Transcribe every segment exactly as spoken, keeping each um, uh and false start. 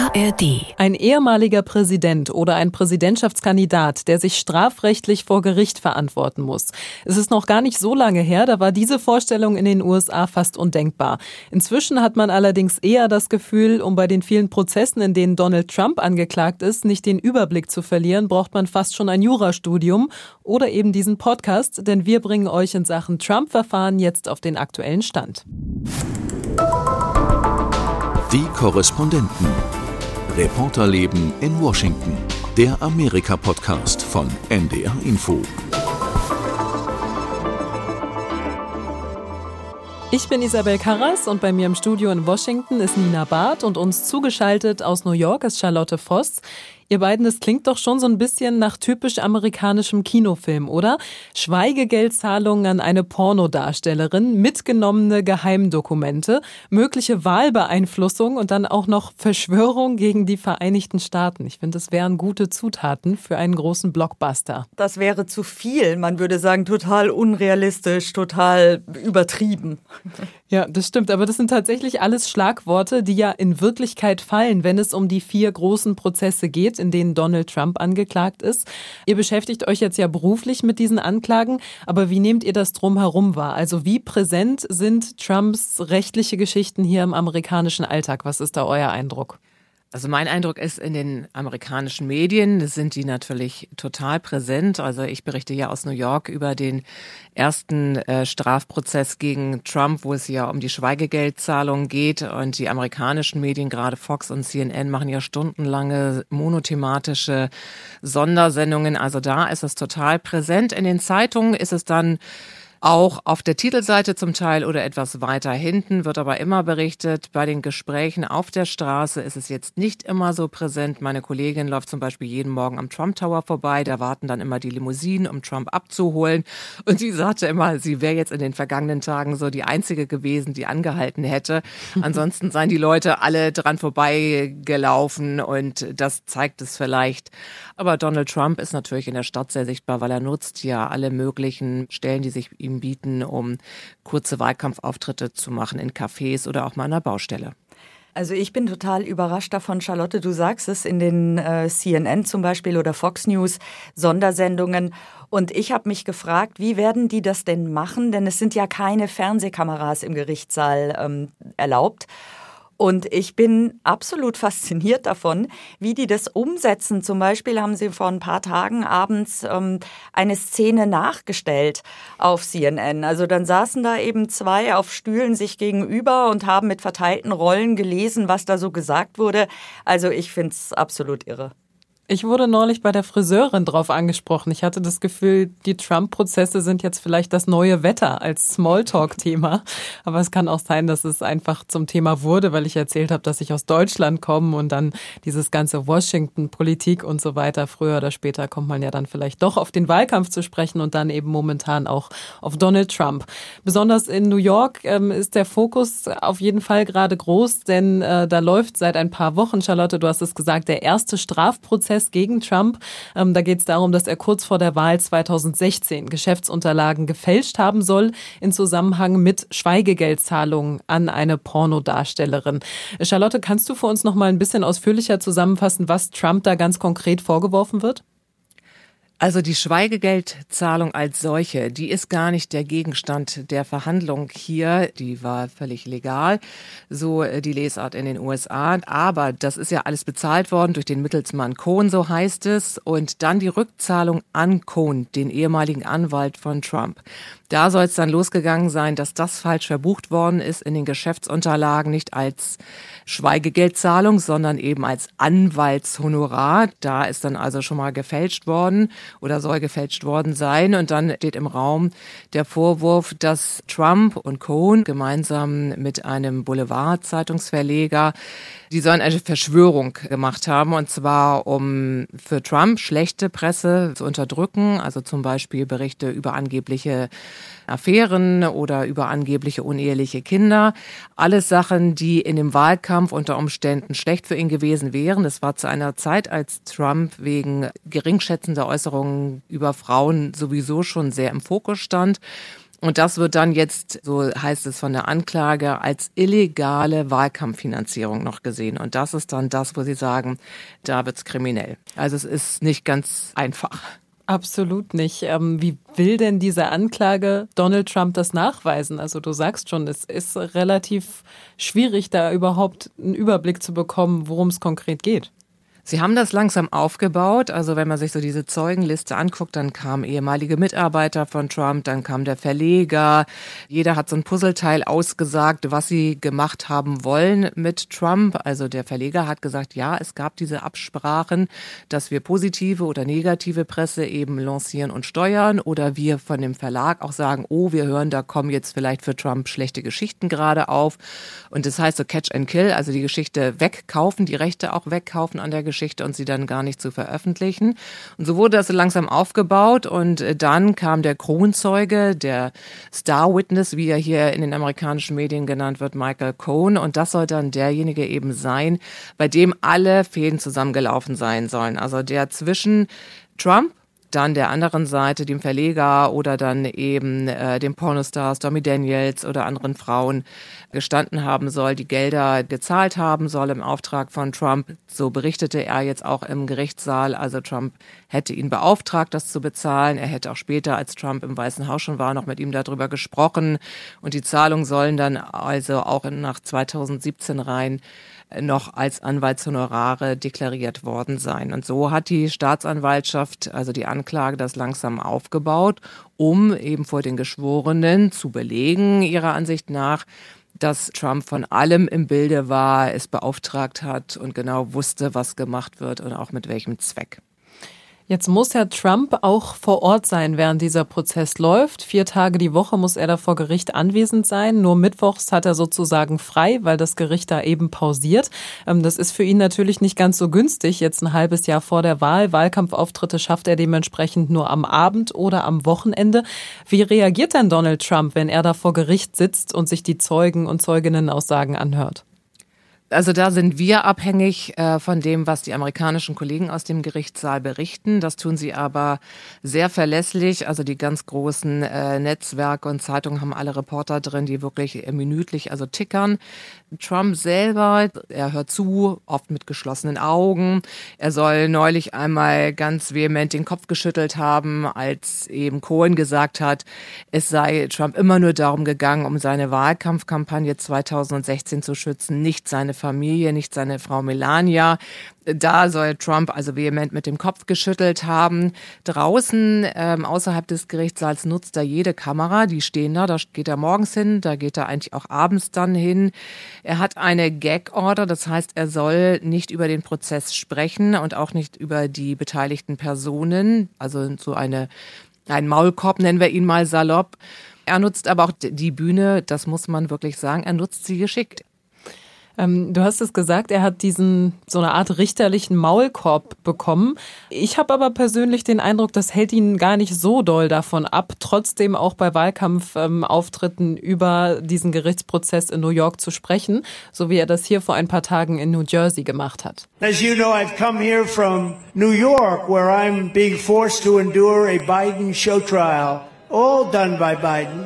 A R D. Ein ehemaliger Präsident oder ein Präsidentschaftskandidat, der sich strafrechtlich vor Gericht verantworten muss. Es ist noch gar nicht so lange her, da war diese Vorstellung in den U S A fast undenkbar. Inzwischen hat man allerdings eher das Gefühl, um bei den vielen Prozessen, in denen Donald Trump angeklagt ist, nicht den Überblick zu verlieren, braucht man fast schon ein Jurastudium oder eben diesen Podcast, denn wir bringen euch in Sachen Trump-Verfahren jetzt auf den aktuellen Stand. Die Korrespondenten. Reporterleben in Washington. Der Amerika-Podcast von N D R Info. Ich bin Isabel Karras und bei mir im Studio in Washington ist Nina Barth und uns zugeschaltet aus New York ist Charlotte Voss. Ihr beiden, das klingt doch schon so ein bisschen nach typisch amerikanischem Kinofilm, oder? Schweigegeldzahlungen an eine Pornodarstellerin, mitgenommene Geheimdokumente, mögliche Wahlbeeinflussung und dann auch noch Verschwörung gegen die Vereinigten Staaten. Ich finde, das wären gute Zutaten für einen großen Blockbuster. Das wäre zu viel. Man würde sagen, total unrealistisch, total übertrieben. Ja, das stimmt. Aber das sind tatsächlich alles Schlagworte, die ja in Wirklichkeit fallen, wenn es um die vier großen Prozesse geht, in denen Donald Trump angeklagt ist. Ihr beschäftigt euch jetzt ja beruflich mit diesen Anklagen, aber wie nehmt ihr das drumherum wahr? Also wie präsent sind Trumps rechtliche Geschichten hier im amerikanischen Alltag? Was ist da euer Eindruck? Also mein Eindruck ist, in den amerikanischen Medien sind die natürlich total präsent. Also ich berichte ja aus New York über den ersten äh, Strafprozess gegen Trump, wo es ja um die Schweigegeldzahlung geht. Und die amerikanischen Medien, gerade Fox und C N N, machen ja stundenlange monothematische Sondersendungen. Also da ist es total präsent. In den Zeitungen ist es dann auch auf der Titelseite zum Teil oder etwas weiter hinten, wird aber immer berichtet. Bei den Gesprächen auf der Straße ist es jetzt nicht immer so präsent. Meine Kollegin läuft zum Beispiel jeden Morgen am Trump Tower vorbei. Da warten dann immer die Limousinen, um Trump abzuholen. Und sie sagte immer, sie wäre jetzt in den vergangenen Tagen so die Einzige gewesen, die angehalten hätte. Ansonsten seien die Leute alle dran vorbeigelaufen und das zeigt es vielleicht. Aber Donald Trump ist natürlich in der Stadt sehr sichtbar, weil er nutzt ja alle möglichen Stellen, die sich ihm bieten, um kurze Wahlkampfauftritte zu machen in Cafés oder auch mal an der Baustelle. Also ich bin total überrascht davon, Charlotte, du sagst es, in den äh, C N N zum Beispiel oder Fox News Sondersendungen. Und ich habe mich gefragt, wie werden die das denn machen? Denn es sind ja keine Fernsehkameras im Gerichtssaal ähm, erlaubt. Und ich bin absolut fasziniert davon, wie die das umsetzen. Zum Beispiel haben sie vor ein paar Tagen abends ähm, eine Szene nachgestellt auf C N N. Also dann saßen da eben zwei auf Stühlen sich gegenüber und haben mit verteilten Rollen gelesen, was da so gesagt wurde. Also ich finde es absolut irre. Ich wurde neulich bei der Friseurin drauf angesprochen. Ich hatte das Gefühl, die Trump-Prozesse sind jetzt vielleicht das neue Wetter als Smalltalk-Thema. Aber es kann auch sein, dass es einfach zum Thema wurde, weil ich erzählt habe, dass ich aus Deutschland komme und dann dieses ganze Washington-Politik und so weiter. Früher oder später kommt man ja dann vielleicht doch auf den Wahlkampf zu sprechen und dann eben momentan auch auf Donald Trump. Besonders in New York ähm, ist der Fokus auf jeden Fall gerade groß, denn äh, da läuft seit ein paar Wochen, Charlotte, du hast es gesagt, der erste Strafprozess gegen Trump. Ähm, da geht es darum, dass er kurz vor der Wahl zweitausendsechzehn Geschäftsunterlagen gefälscht haben soll in Zusammenhang mit Schweigegeldzahlungen an eine Pornodarstellerin. Charlotte, kannst du für uns noch mal ein bisschen ausführlicher zusammenfassen, was Trump da ganz konkret vorgeworfen wird? Also die Schweigegeldzahlung als solche, die ist gar nicht der Gegenstand der Verhandlung hier. Die war völlig legal, so die Lesart in den U S A. Aber das ist ja alles bezahlt worden durch den Mittelsmann Cohen, so heißt es. Und dann die Rückzahlung an Cohen, den ehemaligen Anwalt von Trump. Da soll es dann losgegangen sein, dass das falsch verbucht worden ist in den Geschäftsunterlagen, nicht als Schweigegeldzahlung, sondern eben als Anwaltshonorar. Da ist dann also schon mal gefälscht worden oder soll gefälscht worden sein. Und dann steht im Raum der Vorwurf, dass Trump und Cohen gemeinsam mit einem Boulevard-Zeitungsverleger, die sollen eine Verschwörung gemacht haben, und zwar um für Trump schlechte Presse zu unterdrücken, also zum Beispiel Berichte über angebliche Affären oder über angebliche uneheliche Kinder. Alles Sachen, die in dem Wahlkampf unter Umständen schlecht für ihn gewesen wären. Das war zu einer Zeit, als Trump wegen geringschätzender Äußerungen über Frauen sowieso schon sehr im Fokus stand. Und das wird dann jetzt, so heißt es von der Anklage, als illegale Wahlkampffinanzierung noch gesehen. Und das ist dann das, wo sie sagen, da wird's kriminell. Also es ist nicht ganz einfach. Absolut nicht. Ähm, wie will denn diese Anklage Donald Trump das nachweisen? Also du sagst schon, es ist relativ schwierig, da überhaupt einen Überblick zu bekommen, worum es konkret geht. Sie haben das langsam aufgebaut. Also wenn man sich so diese Zeugenliste anguckt, dann kamen ehemalige Mitarbeiter von Trump, dann kam der Verleger. Jeder hat so ein Puzzleteil ausgesagt, was sie gemacht haben wollen mit Trump. Also der Verleger hat gesagt, ja, es gab diese Absprachen, dass wir positive oder negative Presse eben lancieren und steuern. Oder wir von dem Verlag auch sagen, oh, wir hören, da kommen jetzt vielleicht für Trump schlechte Geschichten gerade auf. Und das heißt so Catch and Kill, also die Geschichte wegkaufen, die Rechte auch wegkaufen an der Geschichte und sie dann gar nicht zu veröffentlichen. Und so wurde das langsam aufgebaut und dann kam der Kronzeuge, der Star Witness, wie er hier in den amerikanischen Medien genannt wird, Michael Cohen. Und das soll dann derjenige eben sein, bei dem alle Fäden zusammengelaufen sein sollen. Also der zwischen Trump, dann der anderen Seite, dem Verleger oder dann eben äh, dem Pornostar Stormy Daniels oder anderen Frauen gestanden haben soll, die Gelder gezahlt haben soll im Auftrag von Trump. So berichtete er jetzt auch im Gerichtssaal. Also Trump hätte ihn beauftragt, das zu bezahlen. Er hätte auch später, als Trump im Weißen Haus schon war, noch mit ihm darüber gesprochen. Und die Zahlungen sollen dann also auch nach zweitausendsiebzehn rein noch als Anwaltshonorare deklariert worden sein. Und so hat die Staatsanwaltschaft, also die Anklage, das langsam aufgebaut, um eben vor den Geschworenen zu belegen, ihrer Ansicht nach, dass Trump von allem im Bilde war, es beauftragt hat und genau wusste, was gemacht wird und auch mit welchem Zweck. Jetzt muss Herr Trump auch vor Ort sein, während dieser Prozess läuft. Vier Tage die Woche muss er da vor Gericht anwesend sein. Nur mittwochs hat er sozusagen frei, weil das Gericht da eben pausiert. Das ist für ihn natürlich nicht ganz so günstig. Jetzt ein halbes Jahr vor der Wahl. Wahlkampfauftritte schafft er dementsprechend nur am Abend oder am Wochenende. Wie reagiert denn Donald Trump, wenn er da vor Gericht sitzt und sich die Zeugen und Zeuginnenaussagen anhört? Also da sind wir abhängig äh, von dem, was die amerikanischen Kollegen aus dem Gerichtssaal berichten. Das tun sie aber sehr verlässlich. Also die ganz großen äh, Netzwerke und Zeitungen haben alle Reporter drin, die wirklich äh, minütlich also tickern. Trump selber, er hört zu, oft mit geschlossenen Augen. Er soll neulich einmal ganz vehement den Kopf geschüttelt haben, als eben Cohen gesagt hat, es sei Trump immer nur darum gegangen, um seine Wahlkampfkampagne zweitausendsechzehn zu schützen, nicht seine Familie, nicht seine Frau Melania. Da soll Trump also vehement mit dem Kopf geschüttelt haben. Draußen, ähm, außerhalb des Gerichtssaals, nutzt er jede Kamera. Die stehen da, da geht er morgens hin, da geht er eigentlich auch abends dann hin. Er hat eine Gag-Order, das heißt, er soll nicht über den Prozess sprechen und auch nicht über die beteiligten Personen. Also so eine, ein Maulkorb, nennen wir ihn mal salopp. Er nutzt aber auch die Bühne, das muss man wirklich sagen, er nutzt sie geschickt. Du hast es gesagt, er hat diesen so eine Art richterlichen Maulkorb bekommen. Ich habe aber persönlich den Eindruck, das hält ihn gar nicht so doll davon ab, trotzdem auch bei Wahlkampfauftritten über diesen Gerichtsprozess in New York zu sprechen, so wie er das hier vor ein paar Tagen in New Jersey gemacht hat. As you know, I've come here from New York, where I'm being forced to endure a Biden show trial, all done by Biden.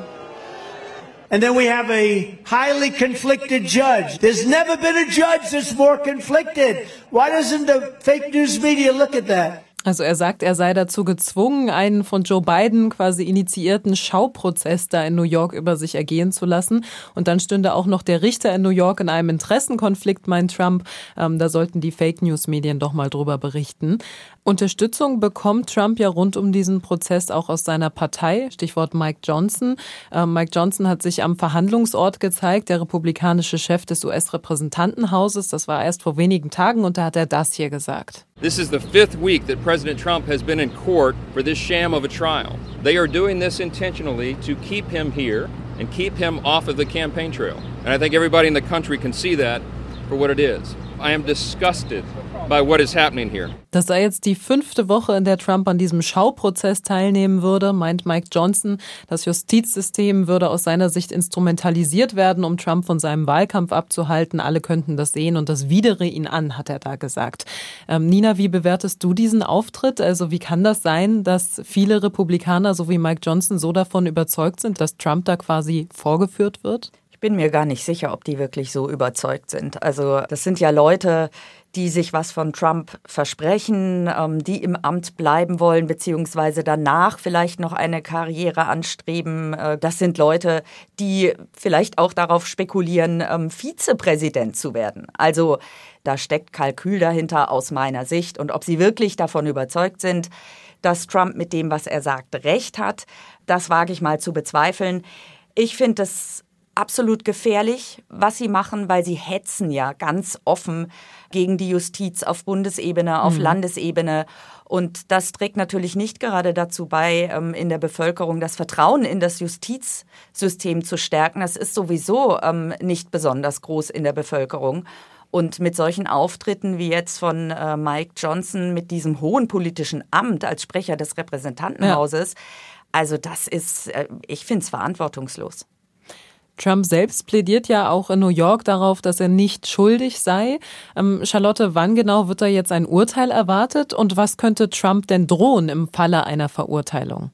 And then we have a highly conflicted judge. There's never been a judge that's more conflicted. Why doesn't the fake news media look at that? Also er sagt, er sei dazu gezwungen, einen von Joe Biden quasi initiierten Schauprozess da in New York über sich ergehen zu lassen. Und dann stünde auch noch der Richter in New York in einem Interessenkonflikt, meint Trump. Ähm, da sollten die Fake-News-Medien doch mal drüber berichten. Unterstützung bekommt Trump ja rund um diesen Prozess auch aus seiner Partei, Stichwort Mike Johnson. Ähm, Mike Johnson hat sich am Verhandlungsort gezeigt, der republikanische Chef des U S-Repräsentantenhauses. Das war erst vor wenigen Tagen und da hat er das hier gesagt. This is the fifth week that President Trump has been in court for this sham of a trial. They are doing this intentionally to keep him here and keep him off of the campaign trail. And I think everybody in the country can see that. for what it is. I am disgusted by what is happening here. Das sei jetzt die fünfte Woche, in der Trump an diesem Schauprozess teilnehmen würde, meint Mike Johnson. Das Justizsystem würde aus seiner Sicht instrumentalisiert werden, um Trump von seinem Wahlkampf abzuhalten. Alle könnten das sehen und das widere ihn an, hat er da gesagt. Ähm, Nina, wie bewertest du diesen Auftritt? Also wie kann das sein, dass viele Republikaner, so wie Mike Johnson, so davon überzeugt sind, dass Trump da quasi vorgeführt wird? Ich bin mir gar nicht sicher, ob die wirklich so überzeugt sind. Also das sind ja Leute, die sich was von Trump versprechen, die im Amt bleiben wollen, beziehungsweise danach vielleicht noch eine Karriere anstreben. Das sind Leute, die vielleicht auch darauf spekulieren, Vizepräsident zu werden. Also da steckt Kalkül dahinter aus meiner Sicht. Und ob sie wirklich davon überzeugt sind, dass Trump mit dem, was er sagt, recht hat, das wage ich mal zu bezweifeln. Ich finde es absolut gefährlich, was sie machen, weil sie hetzen ja ganz offen gegen die Justiz auf Bundesebene, auf mhm. Landesebene. Und das trägt natürlich nicht gerade dazu bei, in der Bevölkerung das Vertrauen in das Justizsystem zu stärken. Das ist sowieso nicht besonders groß in der Bevölkerung. Und mit solchen Auftritten wie jetzt von äh, Mike Johnson mit diesem hohen politischen Amt als Sprecher des Repräsentantenhauses, ja. also das ist, äh, ich finde es verantwortungslos. Trump selbst plädiert ja auch in New York darauf, dass er nicht schuldig sei. Ähm, Charlotte, wann genau wird da jetzt ein Urteil erwartet und was könnte Trump denn drohen im Falle einer Verurteilung?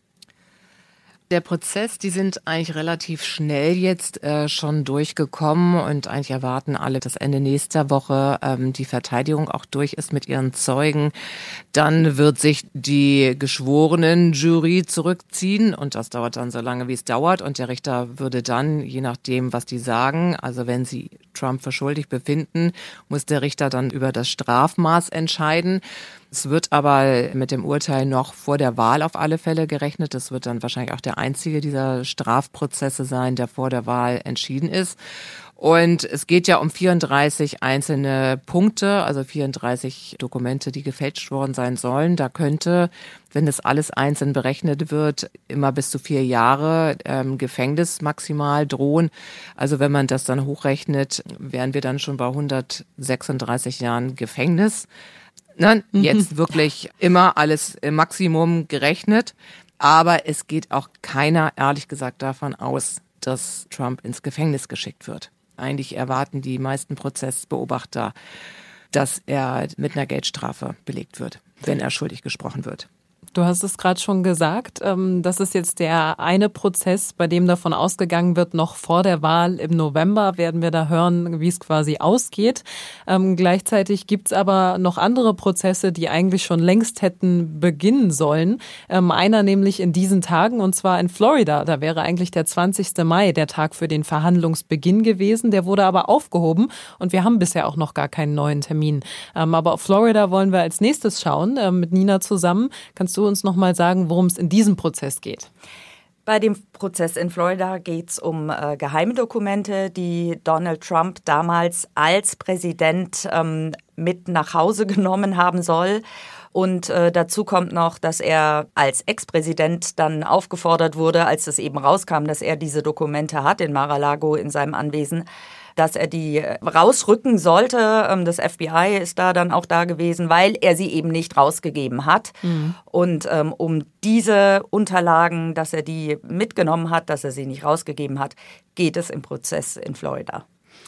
Der Prozess, die sind eigentlich relativ schnell jetzt äh, schon durchgekommen und eigentlich erwarten alle, dass Ende nächster Woche ähm, die Verteidigung auch durch ist mit ihren Zeugen. Dann wird sich die Geschworenen-Jury zurückziehen und das dauert dann so lange, wie es dauert und der Richter würde dann, je nachdem, was die sagen, also wenn sie Trump für schuldig befinden, muss der Richter dann über das Strafmaß entscheiden. Es wird aber mit dem Urteil noch vor der Wahl auf alle Fälle gerechnet. Das wird dann wahrscheinlich auch der einzige dieser Strafprozesse sein, der vor der Wahl entschieden ist. Und es geht ja um vierunddreißig einzelne Punkte, also vierunddreißig Dokumente, die gefälscht worden sein sollen. Da könnte, wenn das alles einzeln berechnet wird, immer bis zu vier Jahre ähm, Gefängnis maximal drohen. Also wenn man das dann hochrechnet, wären wir dann schon bei hundertsechsunddreißig Jahren Gefängnis. Ne? Jetzt wirklich immer alles im Maximum gerechnet. Aber es geht auch keiner, ehrlich gesagt, davon aus, dass Trump ins Gefängnis geschickt wird. Eigentlich erwarten die meisten Prozessbeobachter, dass er mit einer Geldstrafe belegt wird, wenn er schuldig gesprochen wird. Du hast es gerade schon gesagt, das ist jetzt der eine Prozess, bei dem davon ausgegangen wird, noch vor der Wahl im November werden wir da hören, wie es quasi ausgeht. Ähm, gleichzeitig gibt's aber noch andere Prozesse, die eigentlich schon längst hätten beginnen sollen. Ähm, einer nämlich in diesen Tagen und zwar in Florida. Da wäre eigentlich der zwanzigster Mai der Tag für den Verhandlungsbeginn gewesen. Der wurde aber aufgehoben und wir haben bisher auch noch gar keinen neuen Termin. Ähm, aber auf Florida wollen wir als nächstes schauen, äh, mit Nina zusammen. Kannst du uns noch mal sagen, worum es in diesem Prozess geht? Bei dem Prozess in Florida geht es um äh, geheime Dokumente, die Donald Trump damals als Präsident ähm, mit nach Hause genommen haben soll. Und äh, dazu kommt noch, dass er als Ex-Präsident dann aufgefordert wurde, als es eben rauskam, dass er diese Dokumente hat in Mar-a-Lago in seinem Anwesen, dass er die rausrücken sollte. Das F B I ist da dann auch da gewesen, weil er sie eben nicht rausgegeben hat. Mhm. Und ähm, um diese Unterlagen, dass er die mitgenommen hat, dass er sie nicht rausgegeben hat, geht es im Prozess in Florida.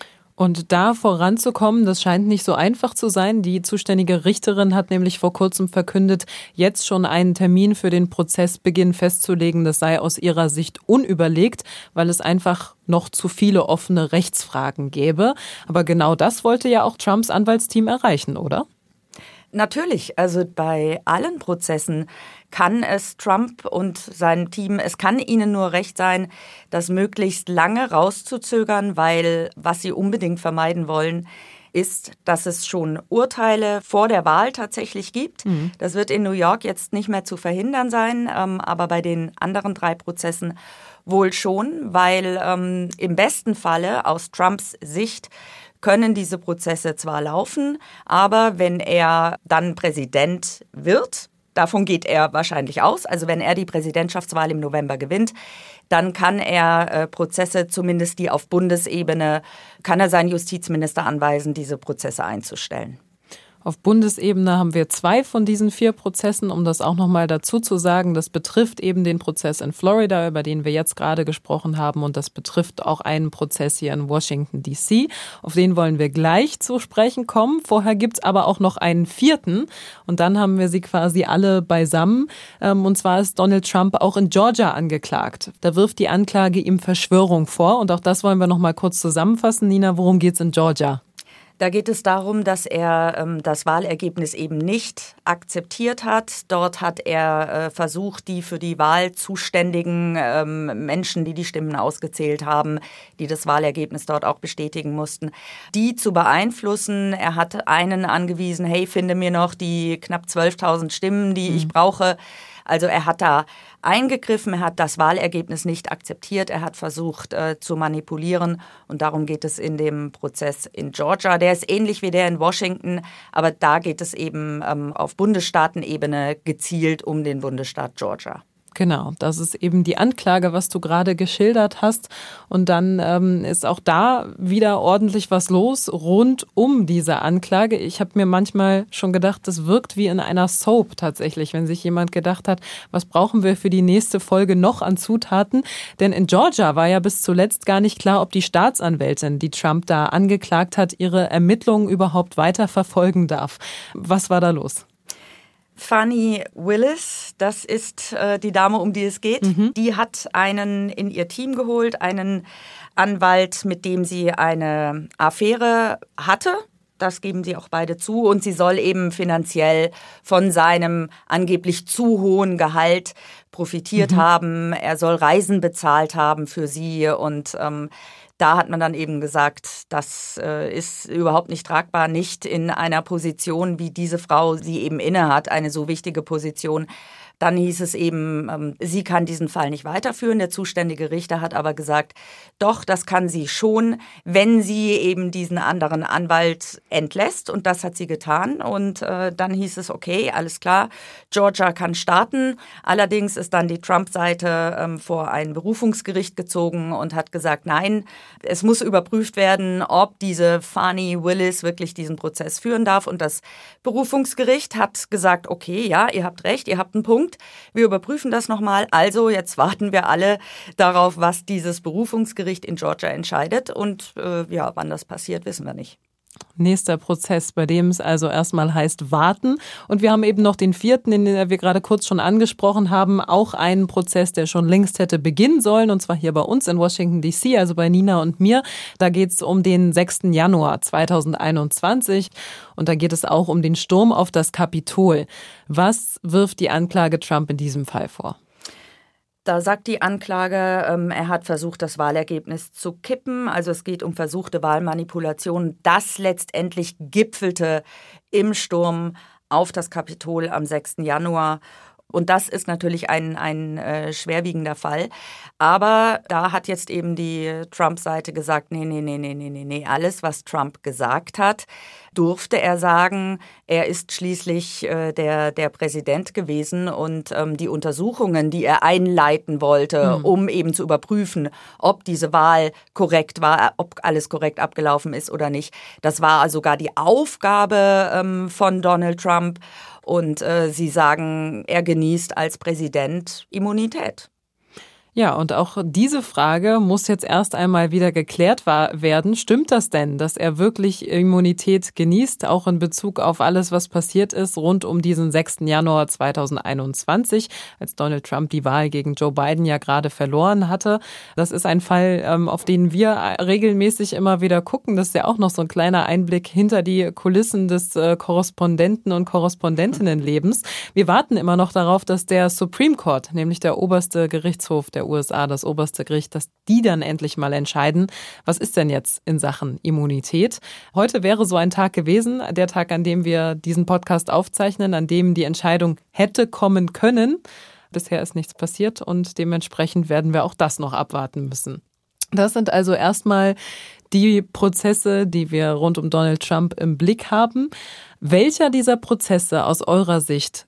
Und da voranzukommen, das scheint nicht so einfach zu sein. Die zuständige Richterin hat nämlich vor kurzem verkündet, jetzt schon einen Termin für den Prozessbeginn festzulegen. Das sei aus ihrer Sicht unüberlegt, weil es einfach noch zu viele offene Rechtsfragen gäbe. Aber genau das wollte ja auch Trumps Anwaltsteam erreichen, oder? Natürlich, also bei allen Prozessen kann es Trump und sein Team, es kann ihnen nur recht sein, das möglichst lange rauszuzögern, weil was sie unbedingt vermeiden wollen, ist, dass es schon Urteile vor der Wahl tatsächlich gibt. Mhm. Das wird in New York jetzt nicht mehr zu verhindern sein, ähm, aber bei den anderen drei Prozessen wohl schon, weil ähm, im besten Falle aus Trumps Sicht können diese Prozesse zwar laufen, aber wenn er dann Präsident wird, davon geht er wahrscheinlich aus. Also wenn er die Präsidentschaftswahl im November gewinnt, dann kann er äh, Prozesse, zumindest die auf Bundesebene, kann er seinen Justizminister anweisen, diese Prozesse einzustellen. Auf Bundesebene haben wir zwei von diesen vier Prozessen, um das auch nochmal dazu zu sagen. Das betrifft eben den Prozess in Florida, über den wir jetzt gerade gesprochen haben. Und das betrifft auch einen Prozess hier in Washington D C. Auf den wollen wir gleich zu sprechen kommen. Vorher gibt's aber auch noch einen vierten. Und dann haben wir sie quasi alle beisammen. Und zwar ist Donald Trump auch in Georgia angeklagt. Da wirft die Anklage ihm Verschwörung vor. Und auch das wollen wir nochmal kurz zusammenfassen. Nina, worum geht's in Georgia? Da geht es darum, dass er ähm, das Wahlergebnis eben nicht akzeptiert hat. Dort hat er äh, versucht, die für die Wahl zuständigen ähm, Menschen, die die Stimmen ausgezählt haben, die das Wahlergebnis dort auch bestätigen mussten, die zu beeinflussen. Er hat einen angewiesen, hey, finde mir noch die knapp zwölftausend Stimmen, die mhm. ich brauche. Also er hat da eingegriffen, er hat das Wahlergebnis nicht akzeptiert, er hat versucht äh, zu manipulieren und darum geht es in dem Prozess in Georgia. Der ist ähnlich wie der in Washington, aber da geht es eben ähm, auf Bundesstaatenebene gezielt um den Bundesstaat Georgia. Genau, das ist eben die Anklage, was du gerade geschildert hast. Und dann ähm, ist auch da wieder ordentlich was los rund um diese Anklage. Ich habe mir manchmal schon gedacht, das wirkt wie in einer Soap tatsächlich, wenn sich jemand gedacht hat, was brauchen wir für die nächste Folge noch an Zutaten? Denn in Georgia war ja bis zuletzt gar nicht klar, ob die Staatsanwältin, die Trump da angeklagt hat, ihre Ermittlungen überhaupt weiter verfolgen darf. Was war da los? Fani Willis, das ist äh, die Dame, um die es geht. Mhm. Die hat einen in ihr Team geholt, einen Anwalt, mit dem sie eine Affäre hatte. Das geben sie auch beide zu. Und sie soll eben finanziell von seinem angeblich zu hohen Gehalt profitiert mhm. haben. Er soll Reisen bezahlt haben für sie und ähm, da hat man dann eben gesagt, das äh, ist überhaupt nicht tragbar, nicht in einer Position, wie diese Frau sie eben innehat, eine so wichtige Position. Dann hieß es eben, ähm, sie kann diesen Fall nicht weiterführen. Der zuständige Richter hat aber gesagt, doch, das kann sie schon, wenn sie eben diesen anderen Anwalt entlässt. Und das hat sie getan. Und äh, dann hieß es, okay, alles klar, Georgia kann starten. Allerdings ist dann die Trump-Seite ähm, vor ein Berufungsgericht gezogen und hat gesagt, nein, es muss überprüft werden, ob diese Fani Willis wirklich diesen Prozess führen darf. Und das Berufungsgericht hat gesagt, okay, ja, ihr habt recht, ihr habt einen Punkt. Wir überprüfen das nochmal. Also jetzt warten wir alle darauf, was dieses Berufungsgericht in Georgia entscheidet. Und äh, ja, wann das passiert, wissen wir nicht. Nächster Prozess, bei dem es also erstmal heißt warten. Und wir haben eben noch den vierten, den wir gerade kurz schon angesprochen haben, auch einen Prozess, der schon längst hätte beginnen sollen, und zwar hier bei uns in Washington D C, also bei Nina und mir. Da geht es um den sechsten Januar zweitausendeinundzwanzig und da geht es auch um den Sturm auf das Kapitol. Was wirft die Anklage Trump in diesem Fall vor? Da sagt die Anklage, ähm, er hat versucht, das Wahlergebnis zu kippen. Also es geht um versuchte Wahlmanipulation. Das letztendlich gipfelte im Sturm auf das Kapitol am sechsten Januar. Und das ist natürlich ein, ein äh, schwerwiegender Fall. Aber da hat jetzt eben die Trump-Seite gesagt, nee, nee, nee, nee, nee, nee, nee. Alles, was Trump gesagt hat, durfte er sagen. Er ist schließlich äh, der, der Präsident gewesen und ähm, die Untersuchungen, die er einleiten wollte, mhm. um eben zu überprüfen, ob diese Wahl korrekt war, ob alles korrekt abgelaufen ist oder nicht. Das war sogar die Aufgabe ähm, von Donald Trump. Und äh, sie sagen, er genießt als Präsident Immunität. Ja, und auch diese Frage muss jetzt erst einmal wieder geklärt werden. Stimmt das denn, dass er wirklich Immunität genießt, auch in Bezug auf alles, was passiert ist rund um diesen sechsten Januar zweitausendeinundzwanzig, als Donald Trump die Wahl gegen Joe Biden ja gerade verloren hatte? Das ist ein Fall, auf den wir regelmäßig immer wieder gucken. Das ist ja auch noch so ein kleiner Einblick hinter die Kulissen des Korrespondenten- und Korrespondentinnenlebens. Wir warten immer noch darauf, dass der Supreme Court, nämlich der oberste Gerichtshof der U S A, das oberste Gericht, dass die dann endlich mal entscheiden, was ist denn jetzt in Sachen Immunität. Heute wäre so ein Tag gewesen, der Tag, an dem wir diesen Podcast aufzeichnen, an dem die Entscheidung hätte kommen können. Bisher ist nichts passiert und dementsprechend werden wir auch das noch abwarten müssen. Das sind also erstmal die Prozesse, die wir rund um Donald Trump im Blick haben. Welcher dieser Prozesse aus eurer Sicht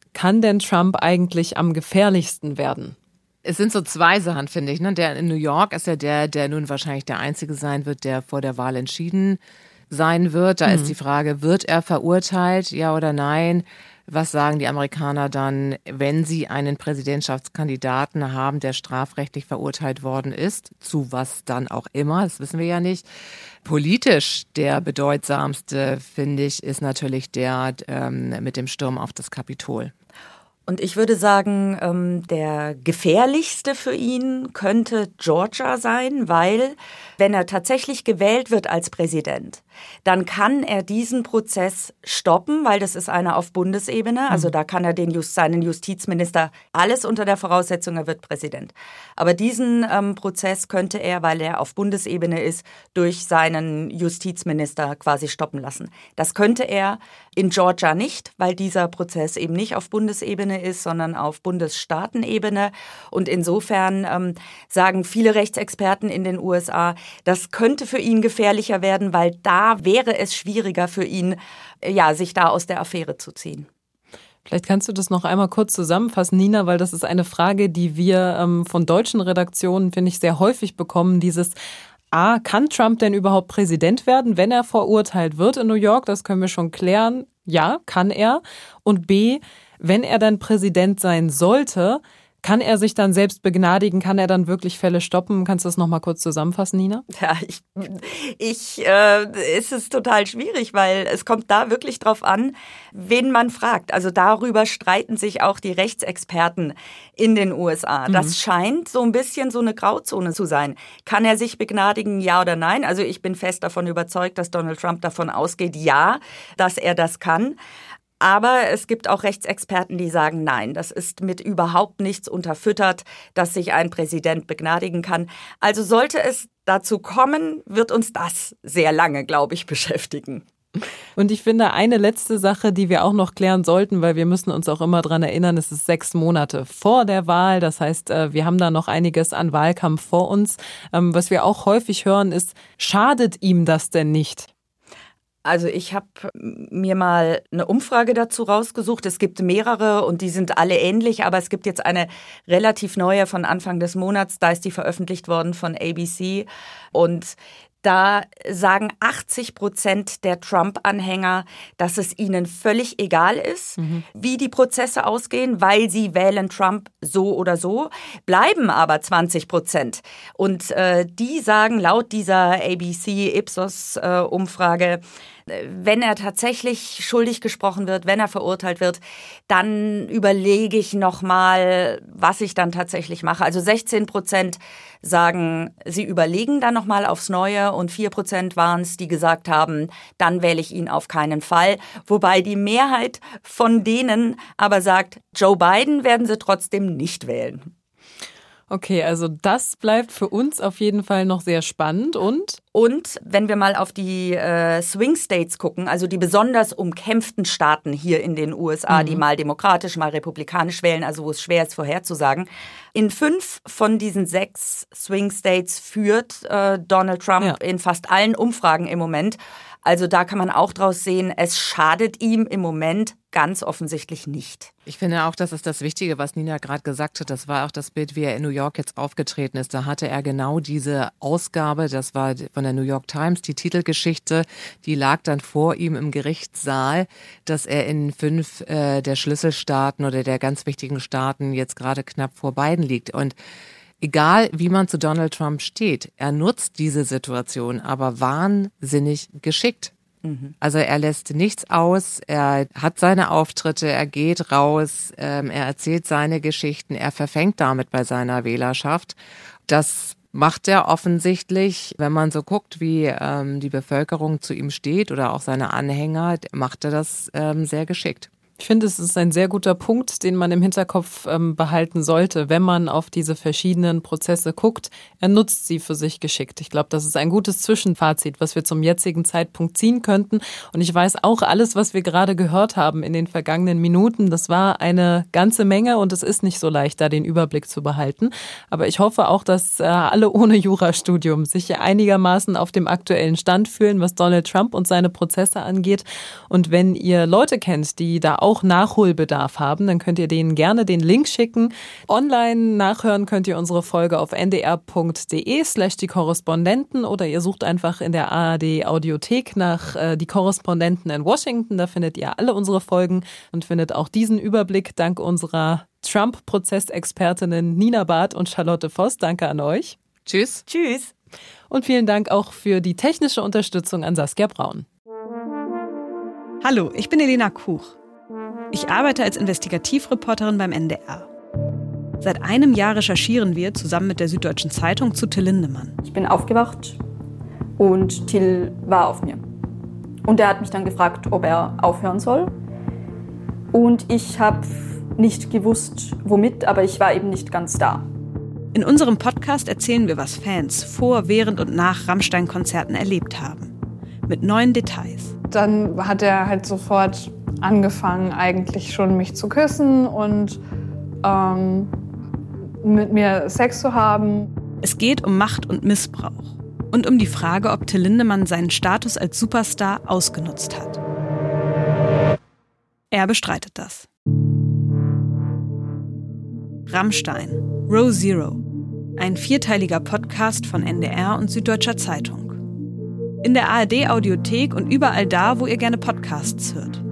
kann denn Trump eigentlich am gefährlichsten werden? Es sind so zwei Sachen, finde ich. Ne? Der in New York ist ja der, der nun wahrscheinlich der Einzige sein wird, der vor der Wahl entschieden sein wird. Da mhm. ist die Frage, wird er verurteilt, ja oder nein? Was sagen die Amerikaner dann, wenn sie einen Präsidentschaftskandidaten haben, der strafrechtlich verurteilt worden ist? Zu was dann auch immer, das wissen wir ja nicht. Politisch der bedeutsamste, finde ich, ist natürlich der ähm, mit dem Sturm auf das Kapitol. Und ich würde sagen, ähm, der gefährlichste für ihn könnte Georgia sein, weil wenn er tatsächlich gewählt wird als Präsident, dann kann er diesen Prozess stoppen, weil das ist einer auf Bundesebene. Also da kann er den Just, seinen Justizminister, alles unter der Voraussetzung, er wird Präsident. Aber diesen ähm, Prozess könnte er, weil er auf Bundesebene ist, durch seinen Justizminister quasi stoppen lassen. Das könnte er in Georgia nicht, weil dieser Prozess eben nicht auf Bundesebene ist, sondern auf Bundesstaatenebene. Und insofern ähm, sagen viele Rechtsexperten in den U S A, das könnte für ihn gefährlicher werden, weil da wäre es schwieriger für ihn, ja, sich da aus der Affäre zu ziehen. Vielleicht kannst du das noch einmal kurz zusammenfassen, Nina, weil das ist eine Frage, die wir ähm, von deutschen Redaktionen, finde ich, sehr häufig bekommen. Dieses A, kann Trump denn überhaupt Präsident werden, wenn er verurteilt wird in New York? Das können wir schon klären. Ja, kann er. Und B, wenn er dann Präsident sein sollte, kann er sich dann selbst begnadigen? Kann er dann wirklich Fälle stoppen? Kannst du das noch mal kurz zusammenfassen, Nina? Ja, ich, ich äh, es ist total schwierig, weil es kommt da wirklich drauf an, wen man fragt. Also darüber streiten sich auch die Rechtsexperten in den U S A. Das mhm. scheint so ein bisschen so eine Grauzone zu sein. Kann er sich begnadigen, ja oder nein? Also ich bin fest davon überzeugt, dass Donald Trump davon ausgeht, ja, dass er das kann. Aber es gibt auch Rechtsexperten, die sagen, nein, das ist mit überhaupt nichts unterfüttert, dass sich ein Präsident begnadigen kann. Also sollte es dazu kommen, wird uns das sehr lange, glaube ich, beschäftigen. Und ich finde, eine letzte Sache, die wir auch noch klären sollten, weil wir müssen uns auch immer dran erinnern, es ist sechs Monate vor der Wahl. Das heißt, wir haben da noch einiges an Wahlkampf vor uns. Was wir auch häufig hören, ist, schadet ihm das denn nicht? Also ich habe mir mal eine Umfrage dazu rausgesucht. Es gibt mehrere und die sind alle ähnlich, aber es gibt jetzt eine relativ neue von Anfang des Monats. Da ist die veröffentlicht worden von A B C und da sagen achtzig Prozent der Trump-Anhänger, dass es ihnen völlig egal ist, mhm. wie die Prozesse ausgehen, weil sie wählen Trump so oder so, bleiben aber zwanzig Prozent. Und äh, die sagen laut dieser A B C-Ipsos-Umfrage, äh, wenn er tatsächlich schuldig gesprochen wird, wenn er verurteilt wird, dann überlege ich nochmal, was ich dann tatsächlich mache. Also sechzehn Prozent sagen, sie überlegen dann nochmal aufs Neue und vier Prozent waren es, die gesagt haben, dann wähle ich ihn auf keinen Fall. Wobei die Mehrheit von denen aber sagt, Joe Biden werden sie trotzdem nicht wählen. Okay, also das bleibt für uns auf jeden Fall noch sehr spannend und? Und wenn wir mal auf die äh, Swing States gucken, also die besonders umkämpften Staaten hier in den U S A, mhm. die mal demokratisch, mal republikanisch wählen, also wo es schwer ist vorherzusagen. In fünf von diesen sechs Swing States führt äh, Donald Trump ja. in fast allen Umfragen im Moment. Also da kann man auch draus sehen, es schadet ihm im Moment ganz offensichtlich nicht. Ich finde auch, das ist das Wichtige, was Nina gerade gesagt hat. Das war auch das Bild, wie er in New York jetzt aufgetreten ist. Da hatte er genau diese Ausgabe, das war von der New York Times, die Titelgeschichte, die lag dann vor ihm im Gerichtssaal, dass er in fünf äh, der Schlüsselstaaten oder der ganz wichtigen Staaten jetzt gerade knapp vor Biden liegt. Und egal, wie man zu Donald Trump steht, er nutzt diese Situation aber wahnsinnig geschickt. Mhm. Also er lässt nichts aus, er hat seine Auftritte, er geht raus, ähm, er erzählt seine Geschichten, er verfängt damit bei seiner Wählerschaft. Das macht er offensichtlich, wenn man so guckt, wie ähm, die Bevölkerung zu ihm steht oder auch seine Anhänger, macht er das ähm, sehr geschickt. Ich finde, es ist ein sehr guter Punkt, den man im Hinterkopf ähm, behalten sollte, wenn man auf diese verschiedenen Prozesse guckt. Er nutzt sie für sich geschickt. Ich glaube, das ist ein gutes Zwischenfazit, was wir zum jetzigen Zeitpunkt ziehen könnten. Und ich weiß auch, alles, was wir gerade gehört haben in den vergangenen Minuten, das war eine ganze Menge und es ist nicht so leicht, da den Überblick zu behalten. Aber ich hoffe auch, dass äh, alle ohne Jurastudium sich einigermaßen auf dem aktuellen Stand fühlen, was Donald Trump und seine Prozesse angeht. Und wenn ihr Leute kennt, die da auch auch Nachholbedarf haben, dann könnt ihr denen gerne den Link schicken. Online nachhören könnt ihr unsere Folge auf ndr.de slash die Korrespondenten oder ihr sucht einfach in der A R D Audiothek nach äh, die Korrespondenten in Washington. Da findet ihr alle unsere Folgen und findet auch diesen Überblick dank unserer Trump-Prozessexpertinnen Nina Barth und Charlotte Voss. Danke an euch. Tschüss. Tschüss. Und vielen Dank auch für die technische Unterstützung an Saskia Braun. Hallo, ich bin Elena Kuch. Ich arbeite als Investigativreporterin beim N D R. Seit einem Jahr recherchieren wir zusammen mit der Süddeutschen Zeitung zu Till Lindemann. Ich bin aufgewacht und Till war auf mir. Und er hat mich dann gefragt, ob er aufhören soll. Und ich habe nicht gewusst, womit, aber ich war eben nicht ganz da. In unserem Podcast erzählen wir, was Fans vor, während und nach Rammstein-Konzerten erlebt haben. Mit neuen Details. Dann hat er halt sofort angefangen, eigentlich schon mich zu küssen und ähm, mit mir Sex zu haben. Es geht um Macht und Missbrauch. Und um die Frage, ob Till Lindemann seinen Status als Superstar ausgenutzt hat. Er bestreitet das. Rammstein, Row Zero. Ein vierteiliger Podcast von N D R und Süddeutscher Zeitung. In der A R D Audiothek und überall da, wo ihr gerne Podcasts hört.